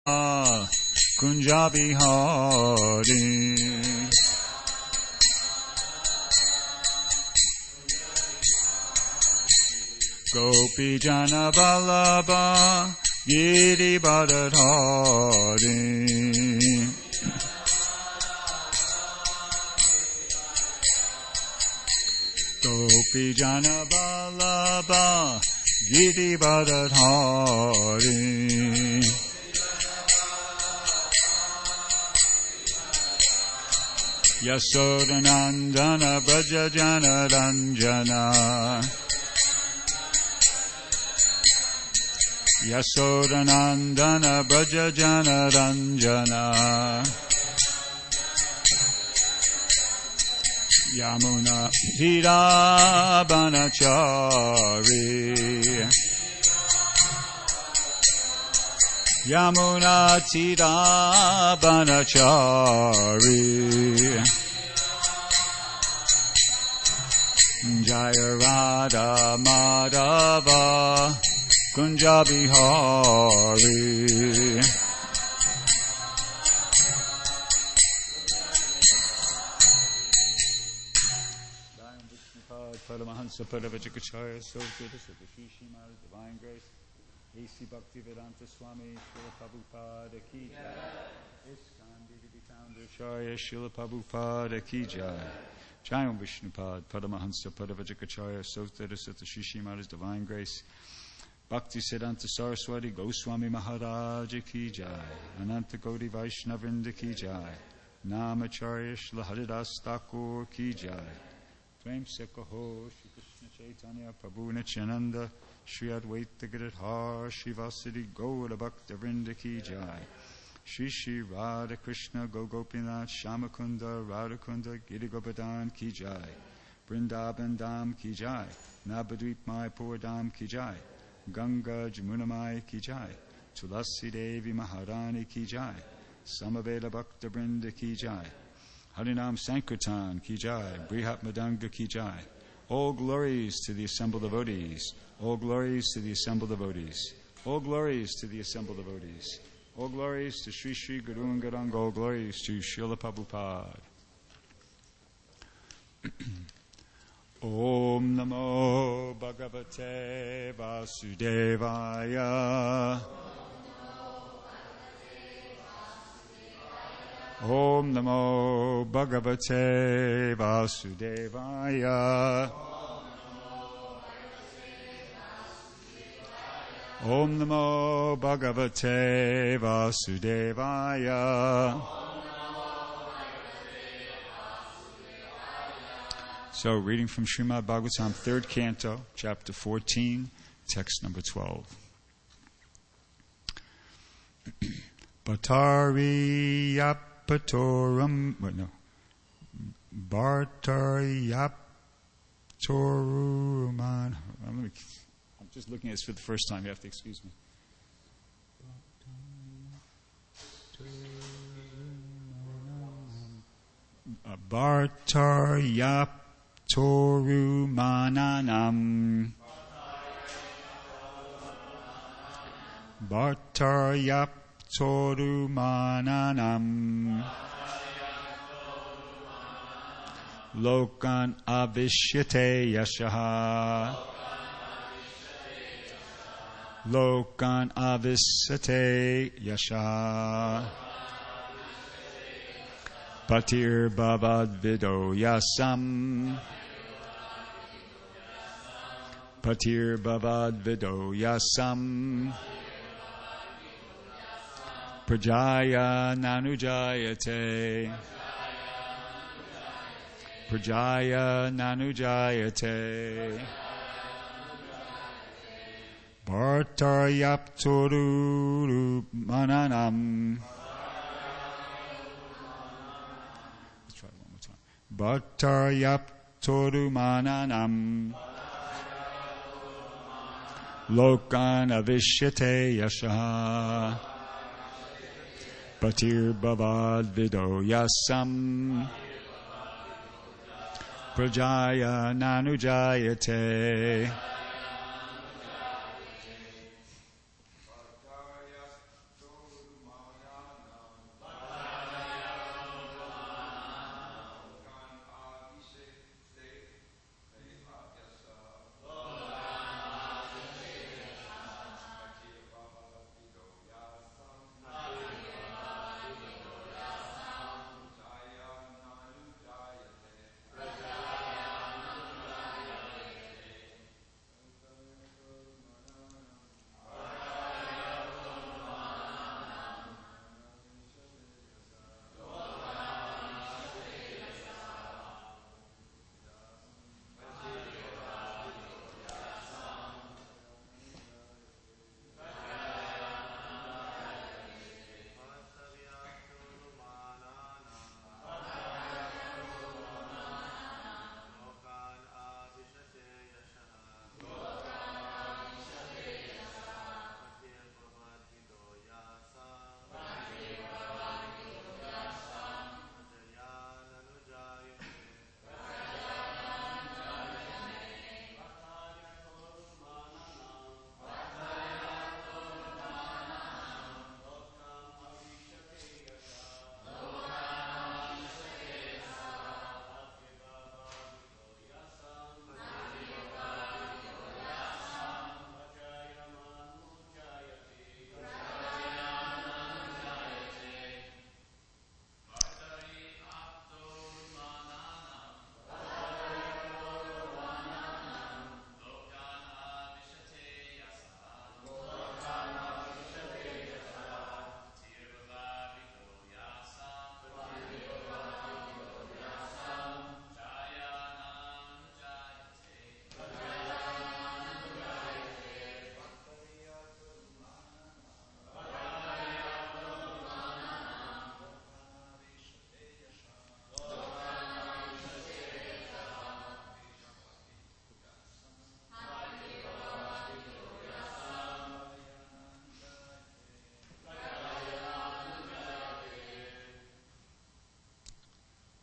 Kunjabihari Gopi Jana Vallabha Giri Bharadhari Gopi Jana Vallabha Giri Bharadhari Yasodanandana Braja Jana Ranjana Yasodanandana Braja Jana Ranjana Yamuna Hira Banachari Yamuna Tira Banachari Jaya Radha Madhava Kunjabihari Paramahansa Paravajikacharya Sotita Sutashi Maharaj Divine Grace A.C. Bhaktivedanta Swami Srila Prabhupada Ki Jai ISKCON DVD Founder Acharya Srila Prabhupada Ki Jai Jayam Vishnupad Paramahansa Paravajikacharya Sotita Sutashi Maharaj Divine Grace Bhakti Siddhanta Saraswati Goswami Maharaj Ki Jai Ananta Gaudi Vaishnavrinda Ki Jai Namacharya Srila Haridas Thakur Ki Jai Prem se kaho Shri Krishna Chaitanya Prabhu Nityananda Shri Advaita Giridhar Shri Vasudeva Gaura Bhakta Vrinda Ki Jai Shri Shri Radha Krishna Gopinath Shamakunda Radhakunda Giri Govardhan Ki Jai Vrindavan Dham Ki Jai Navadvip Mayapur Dham Ki Jai Ganga Jamuna Mai Ki Jai Tulasi Devi Maharani Ki Jai Samaveda Bhakta Vrinda Ki Jai Harinam Sankirtan Ki Jai, Brihat Madanga Ki Jai. All glories to the assembled devotees. All glories to the assembled devotees. All glories to the assembled devotees. All glories to Sri Sri Guru and Gauranga. All glories to Srila Prabhupada. Om Namo Bhagavate Vasudevaya. Om Namo Bhagavate Vasudevaya. Om Namo Bhagavate Vasudevaya. So, reading from Srimad Bhagavatam, 3rd Canto, Chapter 14, text number 12. Bhattari Yapatoram, Bhartaryaptoruman. I'm just looking at this for the first time. You have to excuse me. Bhartaryaptorumananam. Bhartaryaptorumananam. Lokan avishyate yashaha. Lokan avishyate yashaha. Patir bhavad vido yasam. Patir bhavad vido yasam. Prajaya nanujayate. Prajaya nanujayate. Bhartaryaptoru mananam. Let's try it one more time. Bhartaryaptoru mananam. Lokan avishyate yashaha. Patir bhavad vido yasam. Prajaya nanujayate.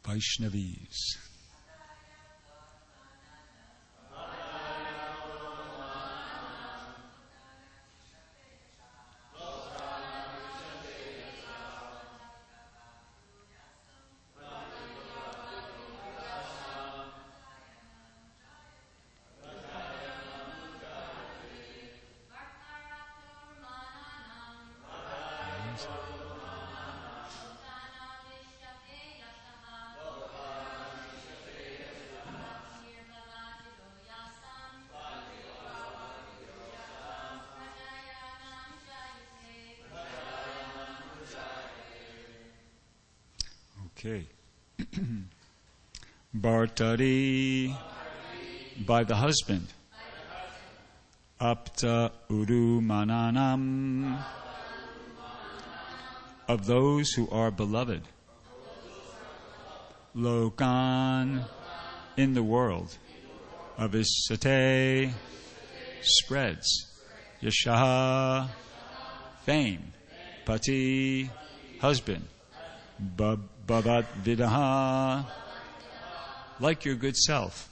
Vaishnavis. Okay. Bhartari, by the husband. Apta urumananam, of those who are beloved. Lokan, in the world. Avisate, spreads. Yashaha, fame. Pati, husband. Bhavat vidaha, like your good self.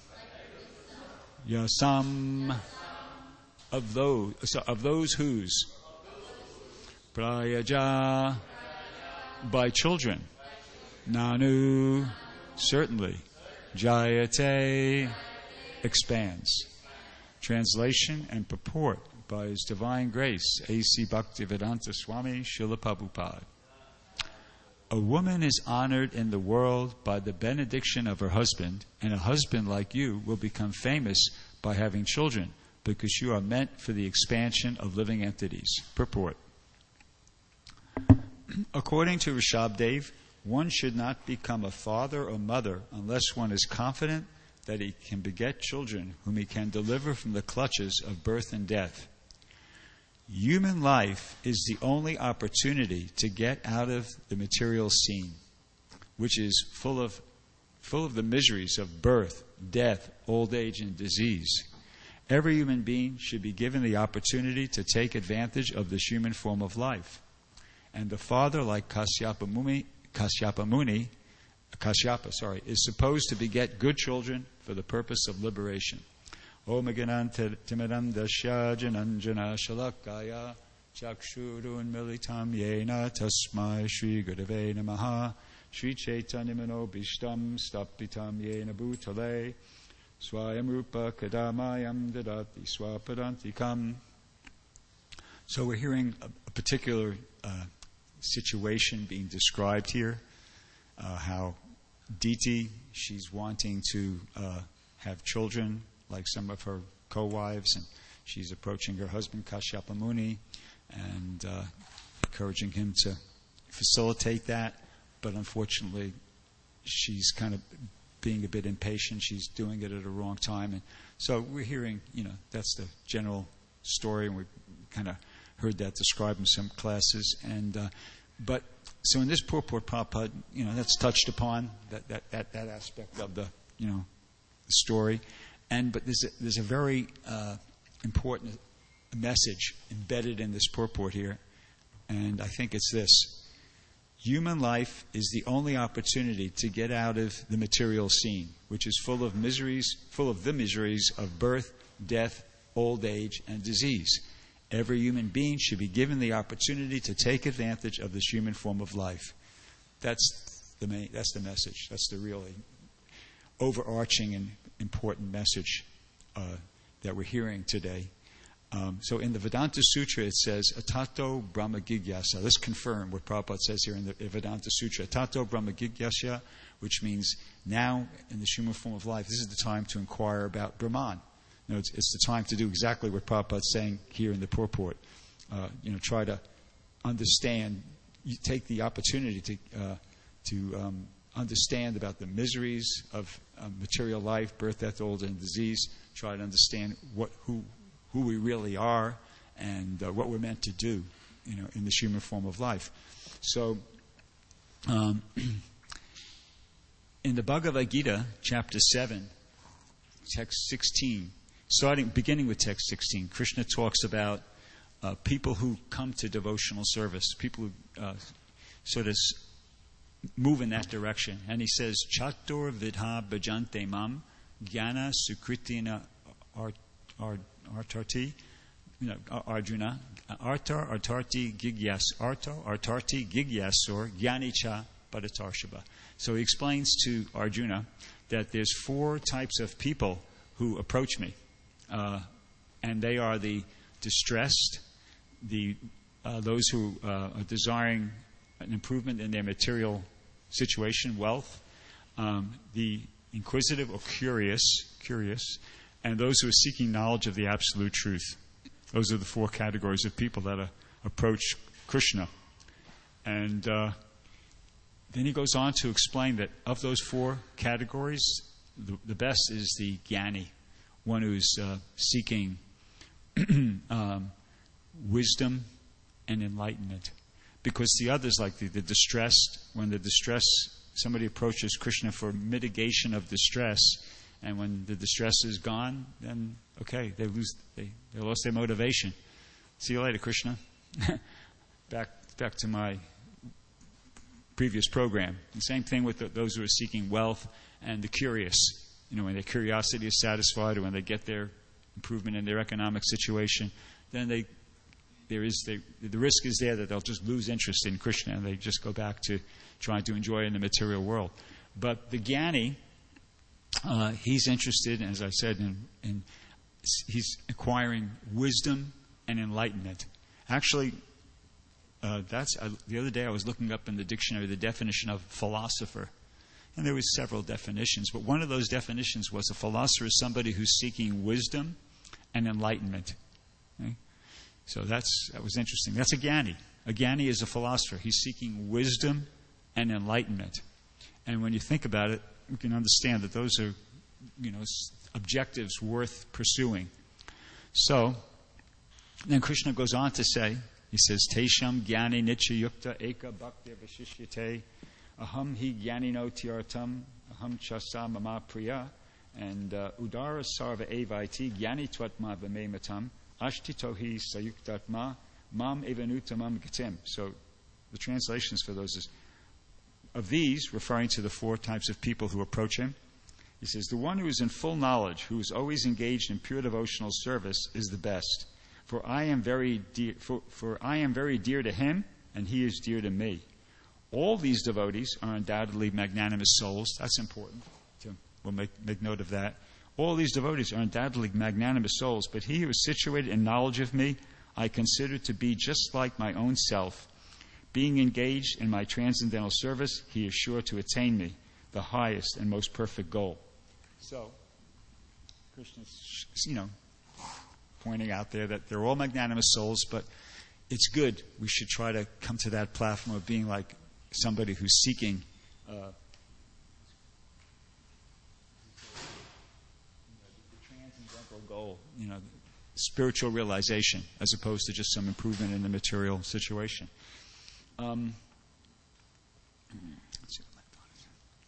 Yasam, of those whose. Prayaja, by children. Nanu, certainly. Jayate, expands. Translation and purport by His Divine Grace, A.C. Bhaktivedanta Swami Srila Prabhupada. A woman is honored in the world by the benediction of her husband, and a husband like you will become famous by having children, because you are meant for the expansion of living entities. Purport. According to Rishabdev, one should not become a father or mother unless one is confident that he can beget children whom he can deliver from the clutches of birth and death. Human life is the only opportunity to get out of the material scene, which is full of the miseries of birth, death, old age, and disease. Every human being should be given the opportunity to take advantage of this human form of life. And the father, like Kashyapa Muni, is supposed to beget good children for the purpose of liberation. Om Ganantimadam Dasya Jananjana Shalakaya Chakshurun Militam Yena Tasmai Shri Gurave Namaha Shri Chaitanyamano Bishtam Stapitam Yena Bhutale Swayam Rupa Kadamayam Dadati Swapadantikam. So we're hearing a particular situation being described here, how Diti, she's wanting to have children like some of her co-wives, and she's approaching her husband Kashyapa Muni and encouraging him to facilitate that, but unfortunately she's kind of being a bit impatient. She's doing it at a wrong time, and so we're hearing, that's the general story, and we kind of heard that described in some classes. And but so in this purport, Prabhupada, that's touched upon that aspect of the the story. But there's a very important message embedded in this purport here, and I think it's this: human life is the only opportunity to get out of the material scene, which is full of the miseries of birth, death, old age, and disease. Every human being should be given the opportunity to take advantage of this human form of life. That's the message. That's the really overarching and important message that we're hearing today. So in the Vedanta Sutra it says, Atato Brahma Gigyasa. Let's confirm what Prabhupada says here in the Vedanta Sutra. Atato Brahma Gigyasa, which means now in the human form of life, this is the time to inquire about Brahman. It's the time to do exactly what Prabhupada's saying here in the purport. Try to understand, you take the opportunity to understand about the miseries of material life, birth, death, old, and disease. Try to understand who we really are and what we're meant to do, in this human form of life. So, in the Bhagavad Gita, chapter 7, text 16, beginning with text 16, Krishna talks about people who come to devotional service, people who sort of move in that direction. And he says, Chatur vidha bhajante mam jnana sukritina artarti, Arjuna, artarti gigyasur jnanicha padatarshaba. So he explains to Arjuna that there's 4 types of people who approach me. And they are the distressed, those who are desiring an improvement in their material situation, wealth, the inquisitive or curious, and those who are seeking knowledge of the absolute truth. Those are the 4 categories of people that approach Krishna. And then he goes on to explain that of those 4 categories, the best is the jnani, one who's seeking wisdom and enlightenment. Because the others, like the distressed, when somebody approaches Krishna for mitigation of distress, and when the distress is gone, then okay, they lost their motivation. See you later, Krishna. Back to my previous program. The same thing with those who are seeking wealth and the curious. When their curiosity is satisfied, or when they get their improvement in their economic situation, then the risk is there that they'll just lose interest in Krishna and they just go back to trying to enjoy in the material world. But the jnani, he's interested, as I said, in he's acquiring wisdom and enlightenment. Actually, the other day I was looking up in the dictionary the definition of philosopher. And there was several definitions, but one of those definitions was a philosopher is somebody who's seeking wisdom and enlightenment. Okay? So that was interesting. That's a jnani. A jnani is a philosopher. He's seeking wisdom and enlightenment. And when you think about it, you can understand that those are, objectives worth pursuing. So, then Krishna goes on to say, he says, Tesham jnani nityayukta eka bhakti vishishyate aham hi jnanino tyartam aham chasa mama priya and udara sarva evaiti jnani twatma vame matam ashtitohi sayuktatma mam evanutamam gatim. So the translations for those is, of these, referring to the 4 types of people who approach him, he says, the one who is in full knowledge, who is always engaged in pure devotional service, is the best. For I am very dear to him, and he is dear to me. All these devotees are undoubtedly magnanimous souls. That's important. We'll make note of that. All these devotees are undoubtedly magnanimous souls, but he who is situated in knowledge of me, I consider to be just like my own self. Being engaged in my transcendental service, he is sure to attain me, the highest and most perfect goal. So, Krishna's, pointing out there that they're all magnanimous souls, but it's good. We should try to come to that platform of being like somebody who's seeking the transcendental goal, spiritual realization, as opposed to just some improvement in the material situation. Let's see what left on it.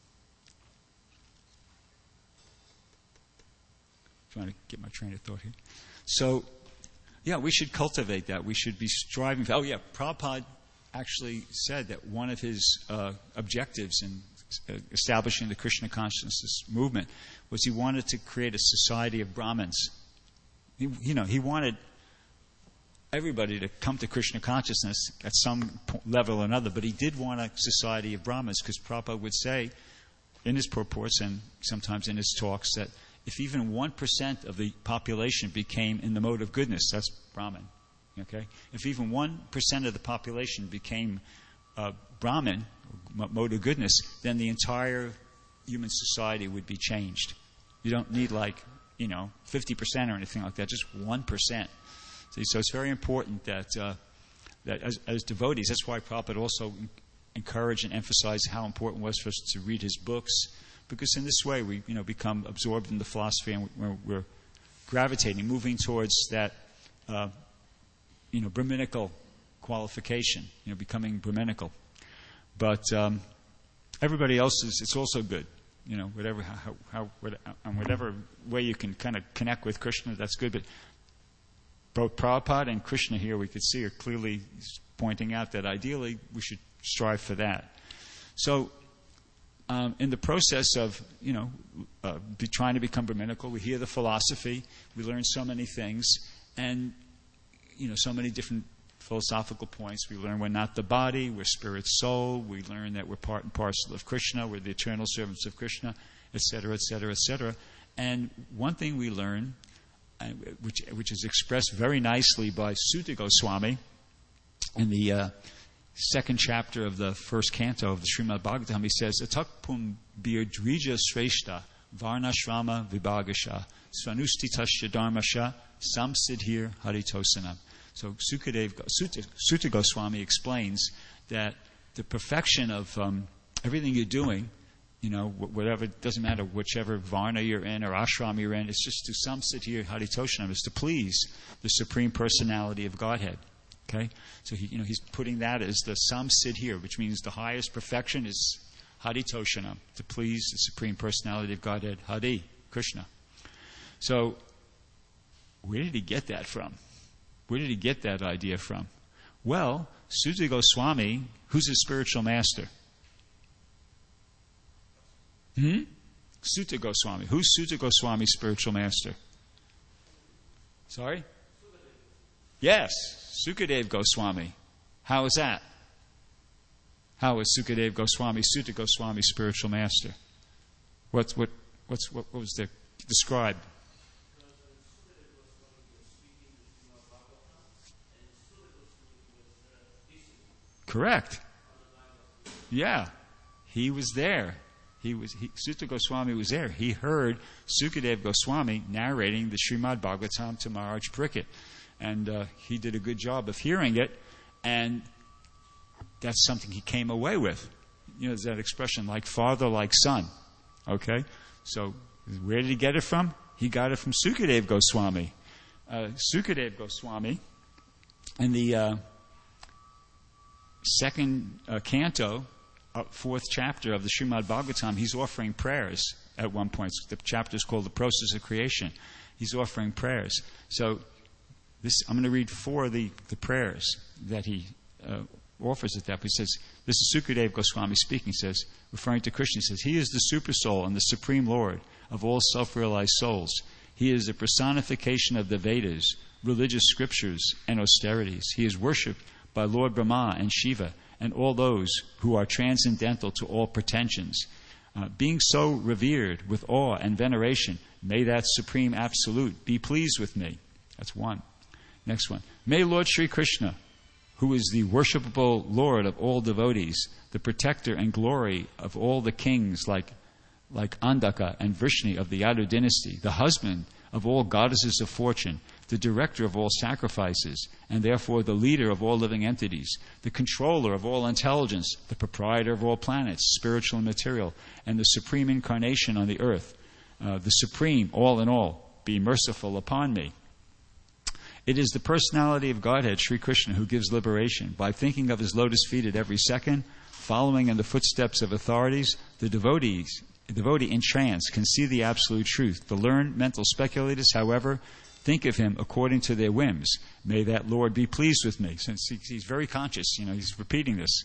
Trying to get my train of thought here. So, we should cultivate that. We should be striving for... Prabhupada actually said that one of his objectives in establishing the Krishna consciousness movement was he wanted to create a society of Brahmins. He wanted everybody to come to Krishna consciousness at some level or another, but he did want a society of Brahmins, because Prabhupada would say in his purports and sometimes in his talks that if even 1% of the population became in the mode of goodness, that's Brahmin. Okay? If even 1% of the population became Brahmin, mode of goodness, then the entire human society would be changed. You don't need 50% or anything like that, just 1%. See, so it's very important that as devotees, that's why Prabhupada also encouraged and emphasized how important it was for us to read his books, because in this way we become absorbed in the philosophy and we're gravitating, moving towards that Brahminical qualification, becoming Brahminical. But everybody else it's also good, whatever whatever way you can kind of connect with Krishna, that's good. But both Prabhupada and Krishna here, we could see, are clearly pointing out that ideally we should strive for that. So, in the process of, trying to become Brahminical, we hear the philosophy, we learn so many things, and, so many different philosophical points. We learn we're not the body, we're spirit soul. We learn that we're part and parcel of Krishna, we're the eternal servants of Krishna, etc., etc., etc. And one thing we learn, which is expressed very nicely by Sutta Goswami in the second chapter of the first canto of the Srimad Bhagavatam, he says, Atakpum birdrija shreshta varnashrama vibhagasha svanustitasya dharmasha samsidhir haritosanam. So Sutta Goswami explains that the perfection of everything you're doing, whatever, it doesn't matter whichever varna you're in or ashram you're in, it's just to samsidhir haritosanam, is to please the Supreme Personality of Godhead. Okay, so he's putting that as the samsidhir, which means the highest perfection is haritoshanam, to please the Supreme Personality of Godhead, Hari, Krishna. So, where did he get that from? Where did he get that idea from? Well, Sutta Goswami, who's his spiritual master? Sutta Goswami. Who's Sutta Goswami's spiritual master? Sorry? Yes, Sukadev Goswami. How is that? How is Sukadev Goswami, Sutta Goswami's spiritual master? What was the describe? Correct. Yeah, he was there. Sutta Goswami was there. He heard Sukadev Goswami narrating the Srimad Bhagavatam to Maharaj Parikshit. And he did a good job of hearing it, and that's something he came away with. There's that expression, like father, like son. Okay? So, where did he get it from? He got it from Sukadev Goswami. Sukadev Goswami, in the second canto, fourth chapter of the Srimad Bhagavatam, he's offering prayers at one point. The chapter is called The Process of Creation. He's offering prayers. So, I'm going to read 4 of the prayers that he offers at that. He says, this is Sukadev Goswami speaking, says, referring to Krishna, he says, he is the Super Soul and the Supreme Lord of all self-realized souls. He is the personification of the Vedas, religious scriptures, and austerities. He is worshipped by Lord Brahma and Shiva and all those who are transcendental to all pretensions. Being so revered with awe and veneration, may that Supreme Absolute be pleased with me. That's one. Next one. May Lord Sri Krishna, who is the worshipable Lord of all devotees, the protector and glory of all the kings like Andaka and Vrishni of the Yadu dynasty, the husband of all goddesses of fortune, the director of all sacrifices, and therefore the leader of all living entities, the controller of all intelligence, the proprietor of all planets, spiritual and material, and the supreme incarnation on the earth, the supreme, all in all, be merciful upon me. It is the personality of Godhead, Sri Krishna, who gives liberation. By thinking of his lotus feet at every second, following in the footsteps of authorities, the devotee in trance can see the absolute truth. The learned mental speculators, however, think of him according to their whims. May that Lord be pleased with me. Since he's very conscious, he's repeating this.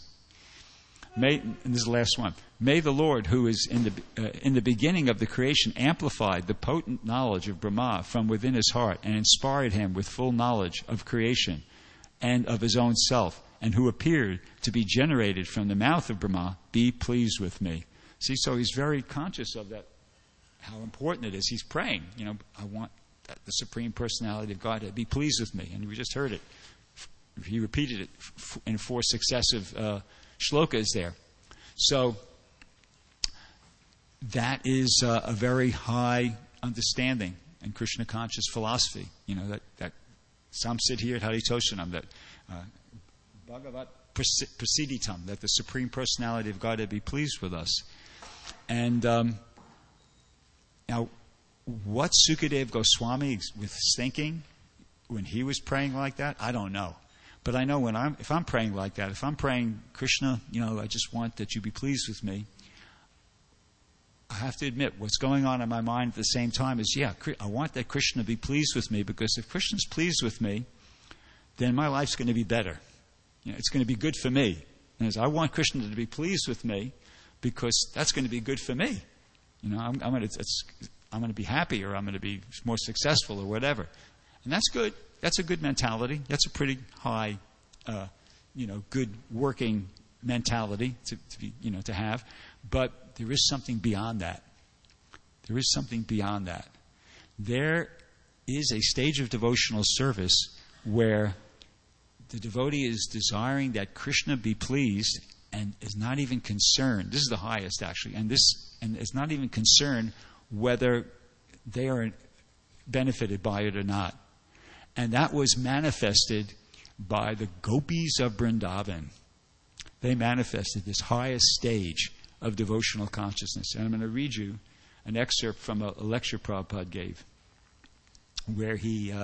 And this is the last one. May the Lord, who is in the beginning of the creation, amplified the potent knowledge of Brahma from within his heart and inspired him with full knowledge of creation and of his own self, and who appeared to be generated from the mouth of Brahma, be pleased with me. See, so he's very conscious of that, how important it is. He's praying, I want the Supreme Personality of God to be pleased with me. And we just heard it. He repeated it in 4 successive shlokas there. So that is a very high understanding in Krishna conscious philosophy. That samsidhir haritoshanam, that bhagavat prasiditam, that the Supreme Personality of God be pleased with us. And now, what Sukadev Goswami was thinking when he was praying like that, I don't know. But I know if I'm praying like that, if I'm praying, Krishna, I just want that you be pleased with me, I have to admit, what's going on in my mind at the same time is, I want that Krishna to be pleased with me, because if Krishna's pleased with me, then my life's going to be better. It's going to be good for me. And as I want Krishna to be pleased with me, because that's going to be good for me. I'm going to be happy, or I'm going to be more successful, or whatever. And that's good. That's a good mentality. That's a pretty high, good working mentality to have. But there is something beyond that. There is something beyond that. There is a stage of devotional service where the devotee is desiring that Krishna be pleased and is not even concerned. This is the highest, actually, and is not even concerned whether they are benefited by it or not. And that was manifested by the gopis of Vrindavan. They manifested this highest stage of devotional consciousness. And I'm going to read you an excerpt from a lecture Prabhupada gave, where he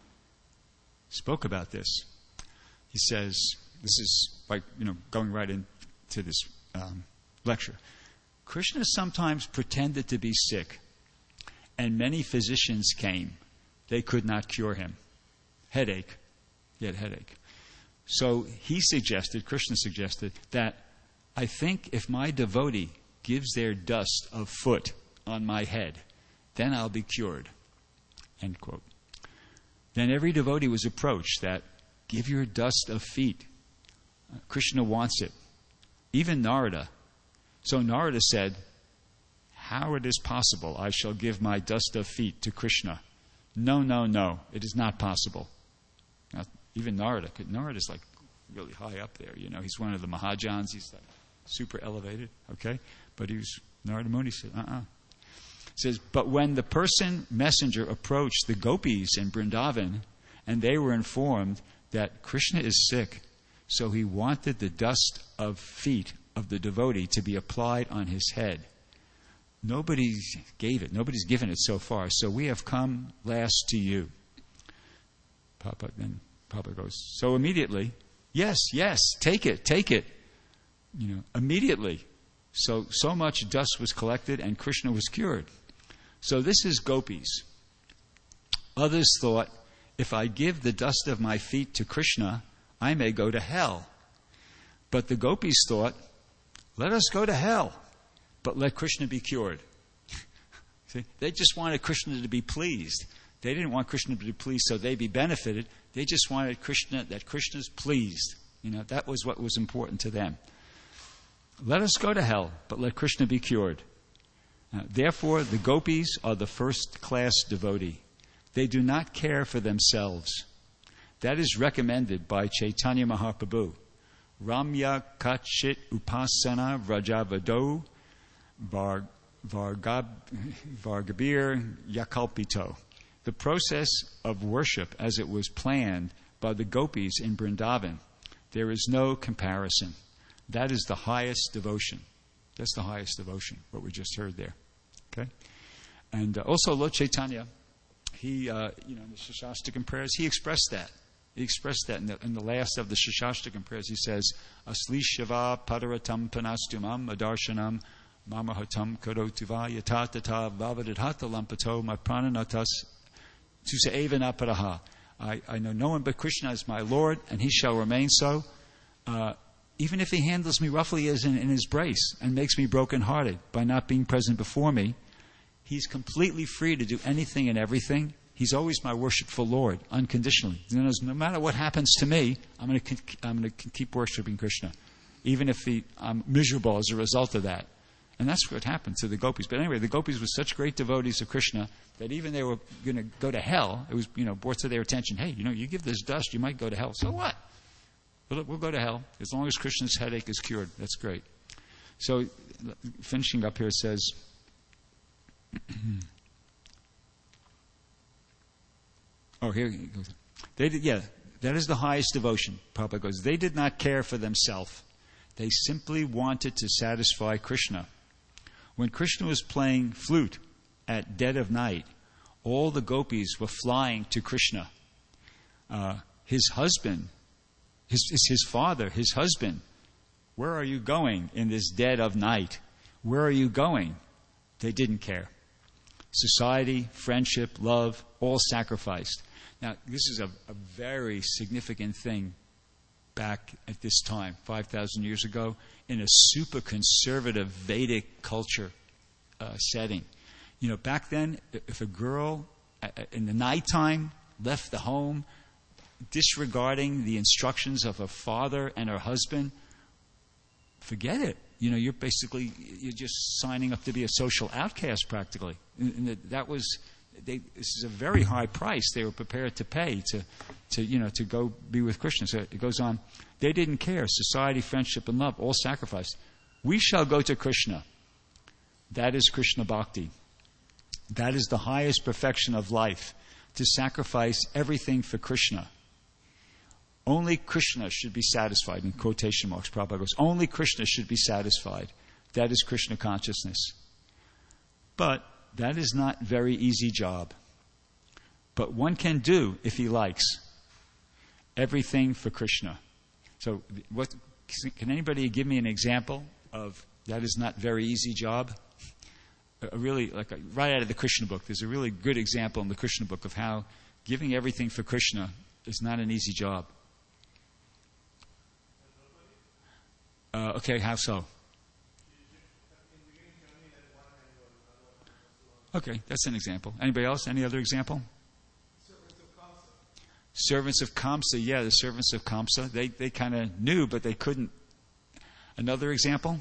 spoke about this. He says, this is like, going right into this lecture. Krishna sometimes pretended to be sick, and many physicians came. They could not cure him. Headache. He had a headache. So Krishna suggested that I think if my devotee gives their dust of foot on my head, then I'll be cured. End quote. Then every devotee was approached that, give your dust of feet. Krishna wants it. Even Narada. So Narada said, how it is possible I shall give my dust of feet to Krishna? No, it is not possible. Now, even Narada's like really high up there. He's one of the Mahajans. He's like super elevated, okay? But Narada Muni said, It says, but when the messenger approached the gopis in Vrindavan, and they were informed that Krishna is sick, so he wanted the dust of feet of the devotee to be applied on his head. Nobody gave it. Nobody's given it so far. So we have come last to you. Then Papa goes, so immediately, yes, take it. Immediately. So much dust was collected and Krishna was cured. So this is gopis. Others thought, if I give the dust of my feet to Krishna, I may go to hell. But the gopis thought, let us go to hell, but let Krishna be cured. See? They just wanted Krishna to be pleased. They didn't want Krishna to be pleased so they be benefited. They just wanted that Krishna's pleased. That was what was important to them. Let us go to hell, but let Krishna be cured. Therefore, the gopis are the first-class devotee. They do not care for themselves. That is recommended by Chaitanya Mahaprabhu. Ramya Kachit Upasana Vrajavado Vargabir Yakalpito. The process of worship as it was planned by the gopis in Vrindavan, there is no comparison. That is the highest devotion. That's the highest devotion, what we just heard there. Okay? And also Lord Chaitanya, he, in the Shashastakam prayers, he expressed that. He expressed that in the last of the Shashastakam prayers. He says, Asli Shiva Padaratam Panastumam Adarshanam Mamahatam Karotuva Yatatata Vavadhata Lampato Maprananatas Tusaeva Naparaha. I know no one but Krishna is my Lord, and he shall remain so. Even if he handles me roughly as in his brace and makes me brokenhearted by not being present before me, he's completely free to do anything and everything. He's always my worshipful Lord, unconditionally. No matter what happens to me, I'm going to keep worshiping Krishna, even if I'm miserable as a result of that. And that's what happened to the gopis. But anyway, the gopis were such great devotees of Krishna that even they were going to go to hell. It was brought to their attention, hey, you give this dust, you might go to hell. So what? We'll go to hell as long as Krishna's headache is cured. That's great. So finishing up here, it says, here he goes. That is the highest devotion. Prabhupada goes, they did not care for themselves. They simply wanted to satisfy Krishna. When Krishna was playing flute at dead of night, all the gopis were flying to Krishna. His husband, his father, his husband, where are you going in this dead of night? Where are you going? They didn't care. Society, friendship, love, all sacrificed. Now, this is a very significant thing back at this time, 5,000 years ago, in a super conservative Vedic culture setting. Back then, if a girl in the nighttime left the home, disregarding the instructions of her father and her husband, forget it. You're just signing up to be a social outcast practically. And this is a very high price they were prepared to pay to go be with Krishna. So it goes on. They didn't care. Society, friendship, and love, all sacrificed. We shall go to Krishna. That is Krishna Bhakti. That is the highest perfection of life, to sacrifice everything for Krishna. Only Krishna should be satisfied, in quotation marks. Prabhupada goes, only Krishna should be satisfied. That is Krishna consciousness. But that is not a very easy job. But one can do, if he likes, everything for Krishna. So can anybody give me an example of that is not very easy job? Right out of the Krishna book. There's a really good example in the Krishna book of how giving everything for Krishna is not an easy job. Okay, how so? Okay, that's an example. Anybody else? Any other example? Servants of Kamsa. Yeah, the servants of Kamsa. They kind of knew, but they couldn't. Another example?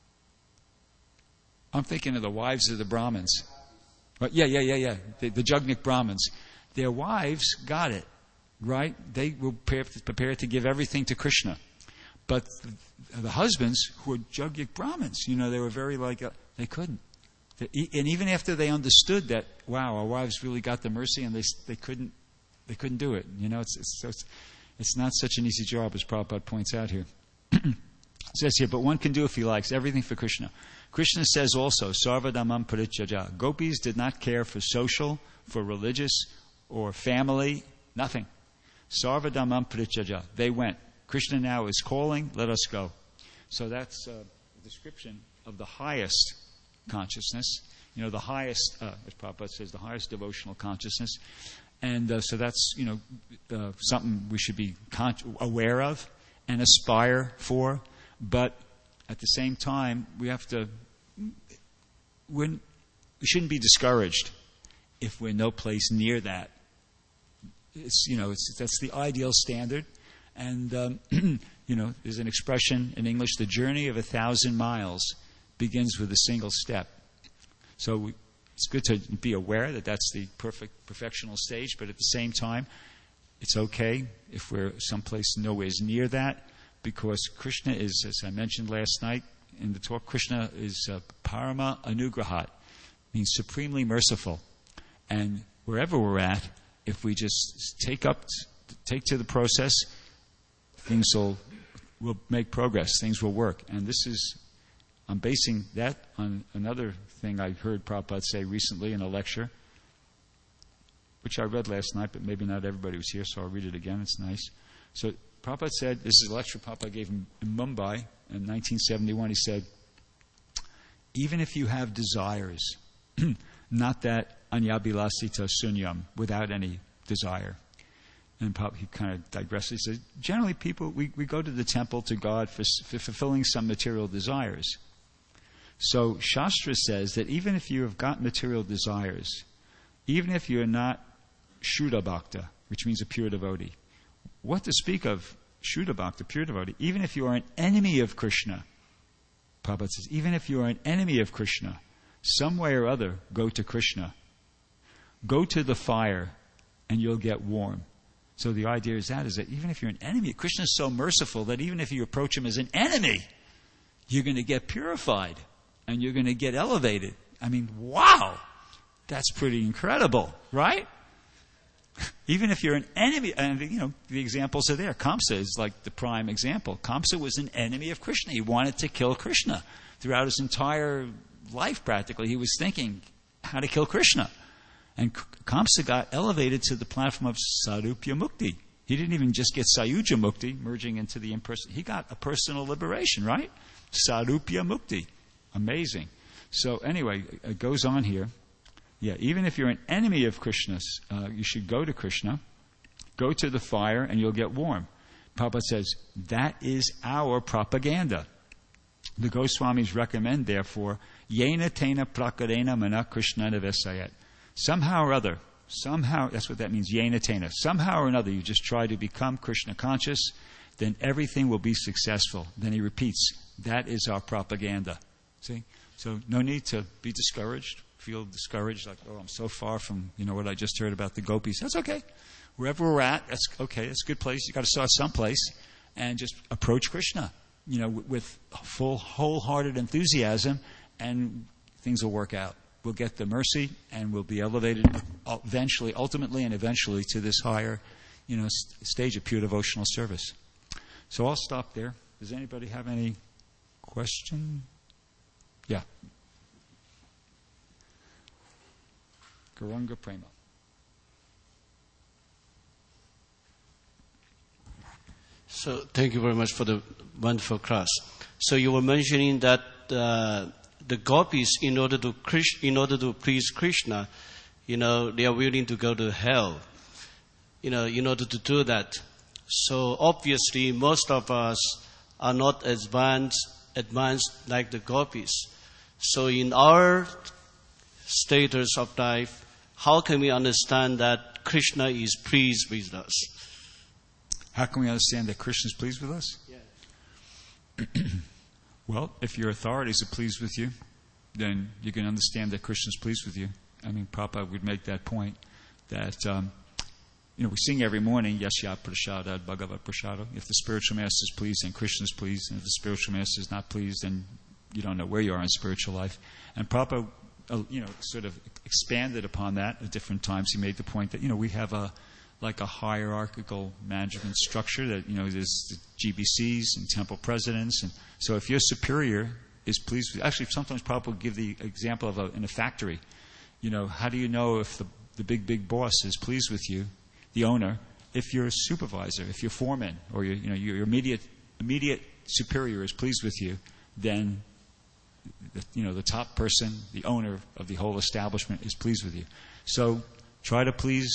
I'm thinking of the wives of the Brahmins. Yeah. The Jugnik Brahmins. Their wives got it, right? They were prepared to give everything to Krishna. But the husbands, who were Jugnik Brahmins, they were very they couldn't. And even after they understood that, wow, our wives really got the mercy, and they couldn't do it. It's not such an easy job, as Prabhupada points out here. It says here, but one can do if he likes everything for Krishna. Krishna says also, Sarvadhamam Parityaja. Gopis did not care for social, for religious, or family, nothing. Sarvadhamam Parityaja. They went. Krishna now is calling, let us go. So that's a description of the highest consciousness. The highest, as Prabhupada says, the highest devotional consciousness. And so that's, something we should be aware of and aspire for. But at the same time, we shouldn't be discouraged if we're no place near that. That's the ideal standard. And, there's an expression in English, the journey of 1,000 miles begins with a single step. So it's good to be aware that that's the perfectional stage, but at the same time, it's okay if we're someplace nowhere near that, because Krishna is, as I mentioned last night in the talk, Krishna is Parama Anugrahat, means supremely merciful. And wherever we're at, if we just take to the process, things will make progress, things will work. And I'm basing that on another thing I heard Prabhupada say recently in a lecture, which I read last night, but maybe not everybody was here, so I'll read it again. It's nice. So Prabhupada said, this is a lecture Prabhupada gave in Mumbai in 1971. He said, even if you have desires, not that anyabhilasita sunyam, without any desire. And he kind of digresses. He says, generally people, we go to the temple to God for fulfilling some material desires. So Shastra says that even if you have got material desires, even if you're not Shuddha Bhakta, which means a pure devotee, what to speak of Shuddha Bhakta, pure devotee, even if you are an enemy of Krishna, Prabhupada says, even if you are an enemy of Krishna, some way or other, go to Krishna. Go to the fire and you'll get warm. So the idea is that even if you're an enemy, Krishna is so merciful that even if you approach him as an enemy, you're going to get purified and you're going to get elevated. I mean, wow! That's pretty incredible, right? Even if you're an enemy, and the examples are there. Kamsa is like the prime example. Kamsa was an enemy of Krishna. He wanted to kill Krishna. Throughout his entire life, practically, he was thinking how to kill Krishna. And Kamsa got elevated to the platform of Sarupya Mukti. He didn't even just get Sayuja Mukti, merging into the impersonal. He got a personal liberation, right? Sarupya Mukti. Amazing. So anyway, it goes on here. Yeah, even if you're an enemy of Krishna, you should go to Krishna, go to the fire, and you'll get warm. Prabhupada says, that is our propaganda. The Goswamis recommend, therefore, Yena Tena Prakarena Mana Krishna Navesayat. Somehow or other, that's what that means, Yena Tena. Somehow or another, you just try to become Krishna conscious, then everything will be successful. Then he repeats, that is our propaganda. See? So no need to be discouraged, feel discouraged, like, oh, I'm so far from, what I just heard about the gopis. That's okay. Wherever we're at, that's okay. It's a good place. You've got to start someplace and just approach Krishna, with full, wholehearted enthusiasm, and things will work out. We'll get the mercy, and we'll be elevated ultimately to this higher, stage of pure devotional service. So I'll stop there. Does anybody have any question? Yeah. Garanga Prema. So thank you very much for the wonderful class. So you were mentioning that the gopis, in order to please Krishna, they are willing to go to hell, in order to do that. So obviously, most of us are not advanced like the gopis. So in our status of life, how can we understand that Krishna is pleased with us? How can we understand that Krishna is pleased with us? Yeah. Well, if your authorities are pleased with you, then you can understand that Krishna is pleased with you. I mean, Prabhupada would make that point that, we sing every morning, Yasya Prasada Bhagavat Prasada. If the spiritual master is pleased, then Krishna is pleased. And if the spiritual master is not pleased, then you don't know where you are in spiritual life. And Prabhupada, sort of expanded upon that at different times. He made the point that, we have a hierarchical management structure that, there's the GBCs and temple presidents. And so if your superior is pleased with you, actually sometimes Prabhupada will give the example of in a factory. How do you know if the big boss is pleased with you, the owner, if your supervisor, if your foreman, or your immediate superior is pleased with you, then the top person, the owner of the whole establishment is pleased with you. So try to please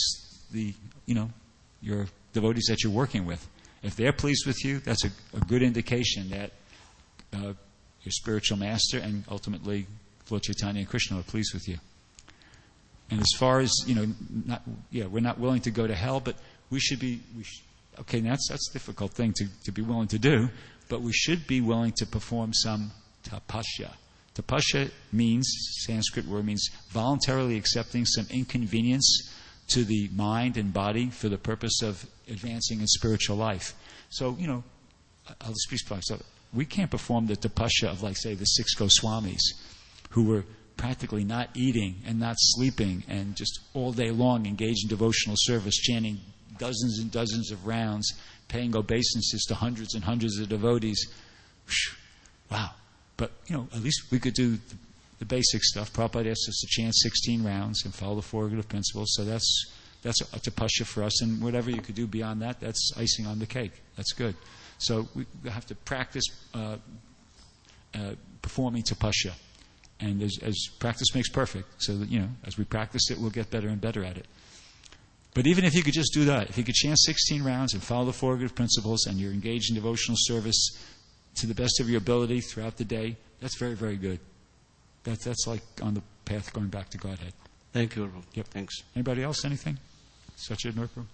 your devotees that you're working with. If they're pleased with you, that's a good indication that your spiritual master and ultimately Lord Chaitanya and Krishna are pleased with you. And as far as, we're not willing to go to hell, but we should be, that's a difficult thing to be willing to do, but we should be willing to perform some tapasya. Tapasya means, Sanskrit word means voluntarily accepting some inconvenience to the mind and body for the purpose of advancing in spiritual life. So, I'll just be frank. So we can't perform the tapasya of, like, say, the 6 Goswamis, who were practically not eating and not sleeping and just all day long engaged in devotional service, chanting dozens and dozens of rounds, paying obeisances to hundreds and hundreds of devotees. Wow. But, at least we could do the basic stuff. Prabhupada asked us to chant 16 rounds and follow the 4 good principles. So that's a tapasya for us. And whatever you could do beyond that, that's icing on the cake. That's good. So we have to practice performing tapasya. And as practice makes perfect, so that, as we practice it, we'll get better and better at it. But even if you could just do that, if you could chant 16 rounds and follow the 4 good principles, and you're engaged in devotional service to the best of your ability throughout the day, that's very, very good. That's like on the path going back to Godhead. Thank you. Yep. Thanks. Anybody else? Anything? Such a Nurpur?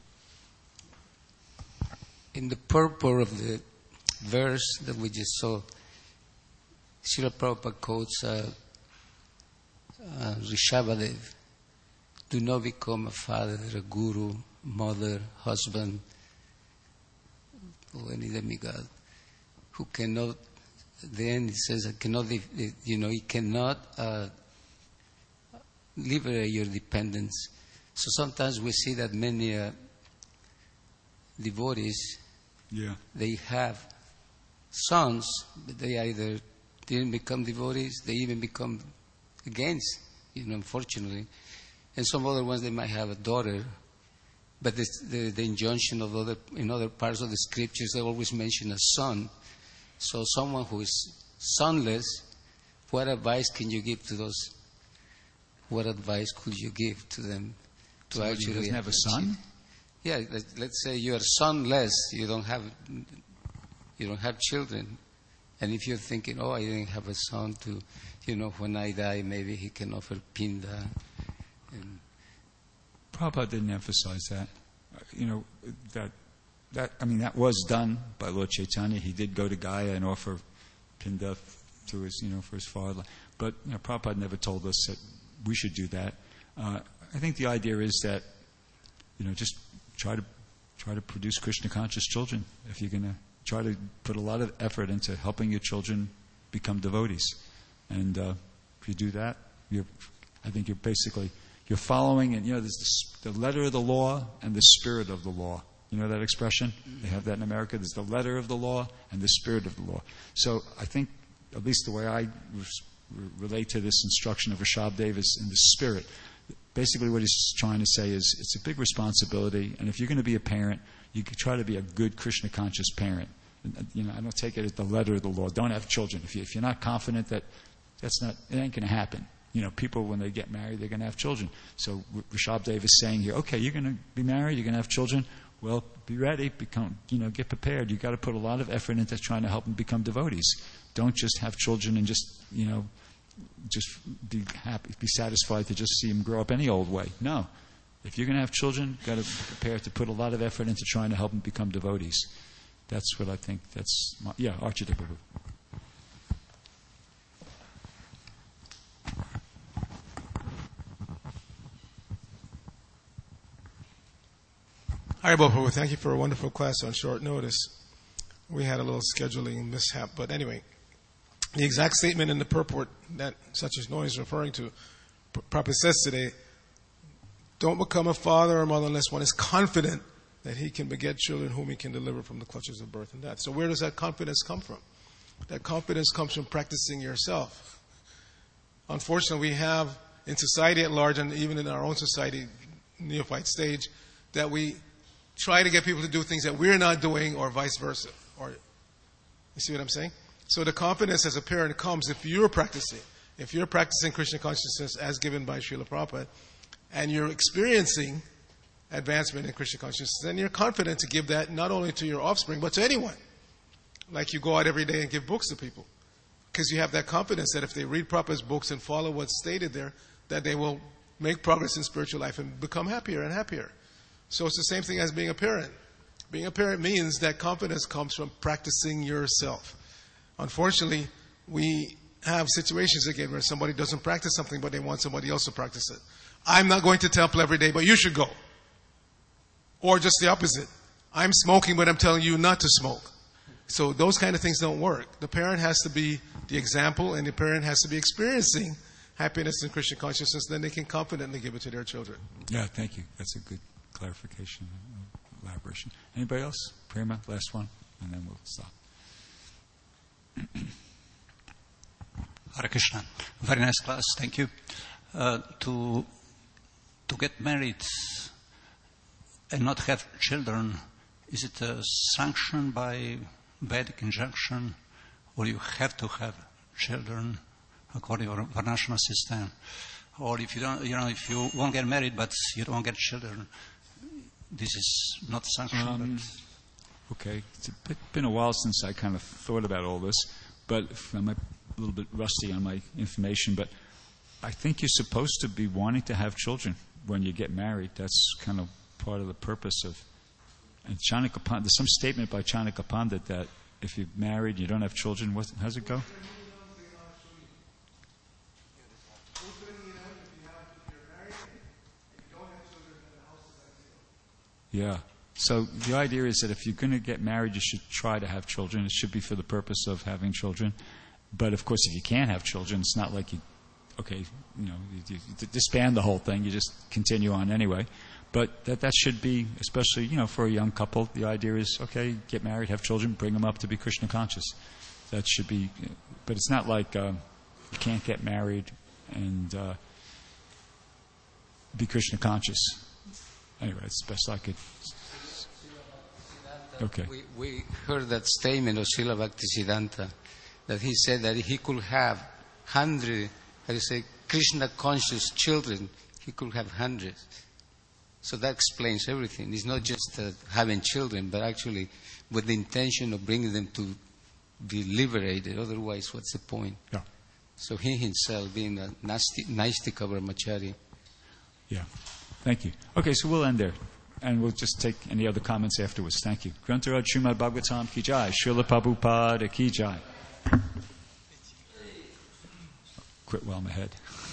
In the purport of the verse that we just saw, Srila Prabhupada quotes Rishabhadev: do not become a father, a guru, mother, husband, or any demigod who cannot. Then it says, he cannot liberate your dependence. So sometimes we see that many devotees, they have sons, but they either didn't become devotees, they even become against, unfortunately. And some other ones, they might have a daughter, but the injunction of in other parts of the scriptures, they always mention a son. So someone who is sonless, what advice can you give to those? What advice could you give to them to Somebody actually doesn't have a son? Yeah, let's say you are sonless, you don't have children. And if you're thinking, oh, I didn't have a son to, when I die, maybe he can offer pinda. And Prabhupada didn't emphasize that. That was done by Lord Chaitanya. He did go to Gaya and offer pinda to his, for his father. But Prabhupada never told us that we should do that. I think the idea is that, just try to produce Krishna conscious children. If you're going to try to put a lot of effort into helping your children become devotees, and if you do that, I think you're following. And there's the letter of the law and the spirit of the law. You know that expression? They have that in America. There's the letter of the law and the spirit of the law. So I think, at least the way I relate to this instruction of Rishabhdev is in the spirit. Basically what he's trying to say is it's a big responsibility, and if you're going to be a parent, you can try to be a good Krishna conscious parent. I don't take it as the letter of the law. Don't have children. If you're not confident that it ain't going to happen. People, when they get married, they're going to have children. So Rishabhdev is saying here, okay, you're going to be married, you're going to have children. Well, be ready, get prepared. You've got to put a lot of effort into trying to help them become devotees. Don't just have children and just be happy, be satisfied to just see them grow up any old way. No. If you're going to have children, you've got to be prepared to put a lot of effort into trying to help them become devotees. That's what I think. Archita Prabhu. Haribol Prabhu, thank you for a wonderful class on short notice. We had a little scheduling mishap, but anyway, the exact statement in the purport that Satyajit Noy is referring to, Prabhupada says today, don't become a father or mother unless one is confident that he can beget children whom he can deliver from the clutches of birth and death. So where does that confidence come from? That confidence comes from practicing yourself. Unfortunately, we have in society at large, and even in our own society, neophyte stage, that we try to get people to do things that we're not doing, or vice versa. Or, you see what I'm saying? So the confidence as a parent comes if you're practicing. If you're practicing Krishna consciousness as given by Srila Prabhupada, and you're experiencing advancement in Krishna consciousness, then you're confident to give that not only to your offspring, but to anyone. Like you go out every day and give books to people. Because you have that confidence that if they read Prabhupada's books and follow what's stated there, that they will make progress in spiritual life and become happier and happier. So it's the same thing as being a parent. Being a parent means that confidence comes from practicing yourself. Unfortunately, we have situations again where somebody doesn't practice something, but they want somebody else to practice it. I'm not going to temple every day, but you should go. Or just the opposite. I'm smoking, but I'm telling you not to smoke. So those kind of things don't work. The parent has to be the example, and the parent has to be experiencing happiness in Krishna consciousness. Then they can confidently give it to their children. Yeah, thank you. That's a good clarification, elaboration. Anybody else? Prema, last one, and then we'll stop. Hare Krishna. Very nice class. Thank you. To get married and not have children, is it sanctioned by Vedic injunction, or you have to have children according to the Varnashram system? Or if you don't, if you won't get married but you don't get children, this is not sanctioned. Okay, it's been a while since I kind of thought about all this, but I'm a little bit rusty on my information. But I think you're supposed to be wanting to have children when you get married. That's kind of part of the purpose of. And Chanakya Pandit, there's some statement by Chanakya Pandit that if you're married, you don't have children. How's it go? Yeah. So the idea is that if you're going to get married, you should try to have children. It should be for the purpose of having children. But of course, if you can't have children, it's not like you disband the whole thing. You just continue on anyway. But that should be, especially, for a young couple, the idea is, okay, get married, have children, bring them up to be Krishna conscious. That should be, but it's not like you can't get married and be Krishna conscious. Anyway, it's best I could. Okay. We heard that statement of Srila Bhaktisiddhanta, that he said that he could have 100, Krishna conscious children, he could have hundreds. So that explains everything. It's not just having children, but actually with the intention of bringing them to be liberated. Otherwise, what's the point? Yeah. So he himself being a Naistika Brahmachari. Yeah. Thank you. Okay, so we'll end there. And we'll just take any other comments afterwards. Thank you. Grantaraj Srimad Bhagavatam ki jai. Srila Prabhupada ki jai. Quit while I'm ahead.